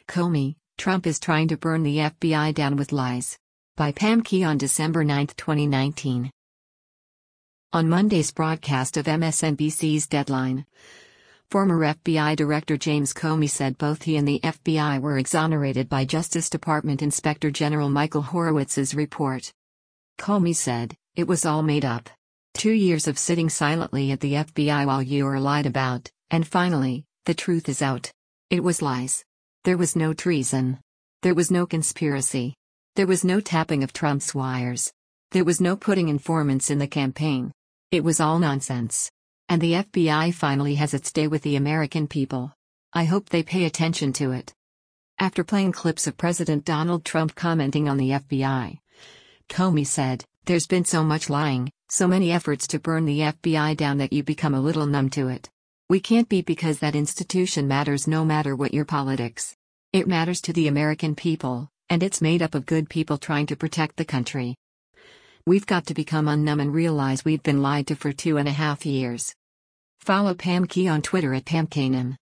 Comey, Trump is trying to burn the FBI down with lies. By Pam Key on December 9, 2019. On Monday's broadcast of MSNBC's Deadline, former FBI Director James Comey said both he and the FBI were exonerated by Justice Department Inspector General Michael Horowitz's report. Comey said, "It was all made up. 2 years of sitting silently at the FBI while you were lied about, and finally, the truth is out. It was lies. There was no treason. There was no conspiracy. There was no tapping of Trump's wires. There was no putting informants in the campaign. It was all nonsense. And the FBI finally has its day with the American people. I hope they pay attention to it." After playing clips of President Donald Trump commenting on the FBI, Comey said, "There's been so much lying, so many efforts to burn the FBI down that you become a little numb to it. We can't be, because that institution matters no matter what your politics. It matters to the American people, and it's made up of good people trying to protect the country. We've got to become unnumb and realize we've been lied to for 2.5 years. Follow Pam Key on Twitter at PamKNM.